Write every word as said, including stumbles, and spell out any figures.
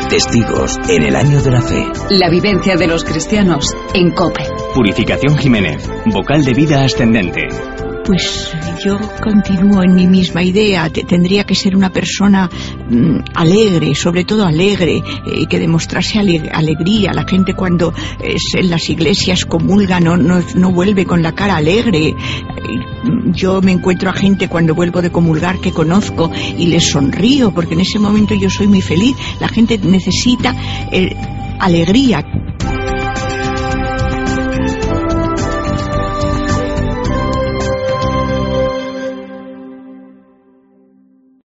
Testigos en el año de la fe. La vivencia de los cristianos en COPE. Purificación Jiménez, vocal de Vida Ascendente. Pues yo continúo en mi misma idea. Tendría que ser una persona mmm, alegre, sobre todo alegre, eh, que demostrase ale- alegría. La gente cuando es, en las iglesias comulga no, no, no vuelve con la cara alegre. Eh, yo me encuentro a gente cuando vuelvo de comulgar que conozco y les sonrío porque en ese momento yo soy muy feliz. La gente necesita eh, alegría.